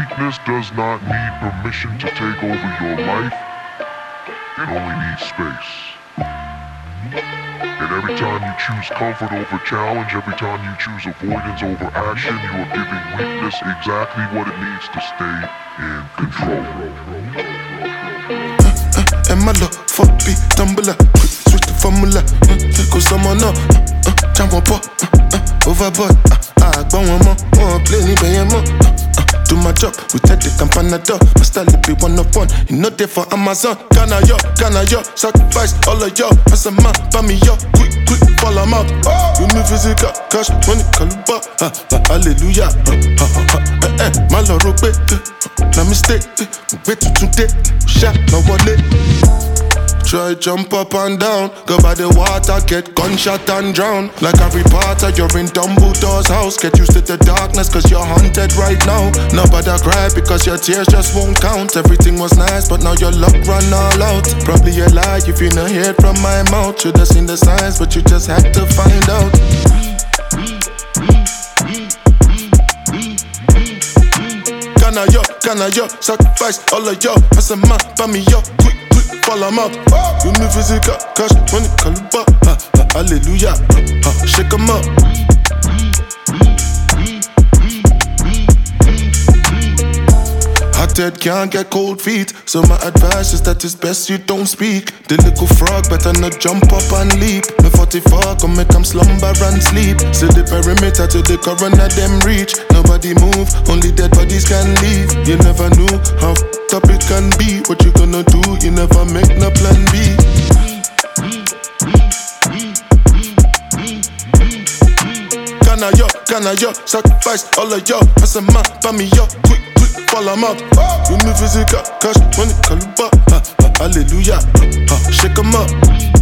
Weakness does not need permission to take over your life. It only needs space. And every time you choose comfort over challenge, every time you choose avoidance over action, you are giving weakness exactly what it needs to stay in control. And my love for beat tumbler, switch the formula, cause someone up, jump on pop, overboard, I go one more, play ni be more. Do my job, we take the campanador. My style it be one of one, you know they for Amazon. Can I yo, sacrifice all of y'all. As a man, buy me yo, quick, fall I'm out. Give me physical, cash, money, caliber. Hallelujah. My lord, no mistake. Wait to today, shot my wallet. Try jump up and down, go by the water, get gunshot and drown. Like Harry Potter, you're in Dumbledore's house. Get used to the darkness, cause you're haunted right now. Nobody cry because your tears just won't count. Everything was nice, but now your luck run all out. Probably a lie if you not hear it from my mouth. Should've seen the signs, but you just had to find out. Can I yo, sacrifice all of y'all. As a man, buy me yo, quick, fall I'm out. Give me physical, cash, money, caliber. Hallelujah, shake 'em up. Hot head can't get cold feet, so my advice is that it's best you don't speak. The little frog better not jump up and leap. Me 44 come make 'em slumber and sleep. See the perimeter till the coroner them reach. Nobody move, only dead bodies can leave. You never knew how up it can be. What you gonna do? You never make no plan B. Can I yo, sacrifice all of y'all. As a man, buy me yo, quick, fall I'm out. Give me physical, cash, money, caliber. Hallelujah, shake 'em up.